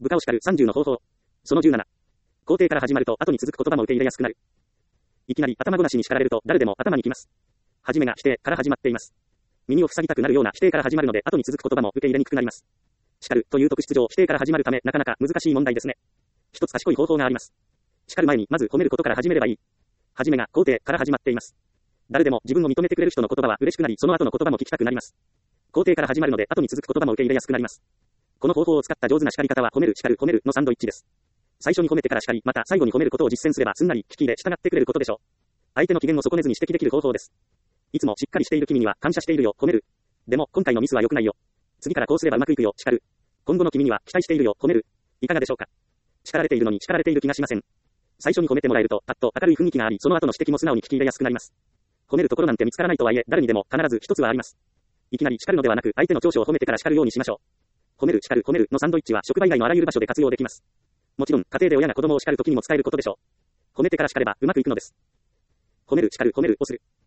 部下を叱る30の方法。その17。肯定から始まると後に続く言葉も受け入れやすくなる。いきなり頭ごなしに叱られると誰でも頭にきます。はじめが否定から始まっています。耳を塞ぎたくなるような否定から始まるので後に続く言葉も受け入れにくくなります。叱るという特質上否定から始まるためなかなか難しい問題ですね。一つ賢い方法があります。叱る前にまず褒めることから始めればいい。はじめが肯定から始まっています。誰でも自分を認めてくれる人の言葉は嬉しくなりその後の言葉も聞きたくなります。肯定から始まるので後に続く言葉も受け入れやすくなります。この方法を使った上手な叱り方は褒める、叱る、褒めるのサンドイッチです。最初に褒めてから叱り、また最後に褒めることを実践すればすんなり聞き入れ従ってくれることでしょう。相手の機嫌を損ねずに指摘できる方法です。いつもしっかりしている君には感謝しているよ、褒める。でも今回のミスは良くないよ。次からこうすればうまくいくよ、叱る。今後の君には期待しているよ、褒める。いかがでしょうか。叱られているのに叱られている気がしません。最初に褒めてもらえるとパッと明るい雰囲気があり、その後の指摘も素直に聞き入れやすくなります。褒めるところなんて見つからないとはいえ、誰にでも必ず一つはあります。いきなり叱るのではなく、相手の長所を褒めてから叱るようにしましょう。褒める、叱る、褒めるのサンドイッチは職場以外のあらゆる場所で活用できます。もちろん、家庭で親が子供を叱るときにも使えることでしょう。褒めてから叱ればうまくいくのです。褒める、叱る、褒めるをする。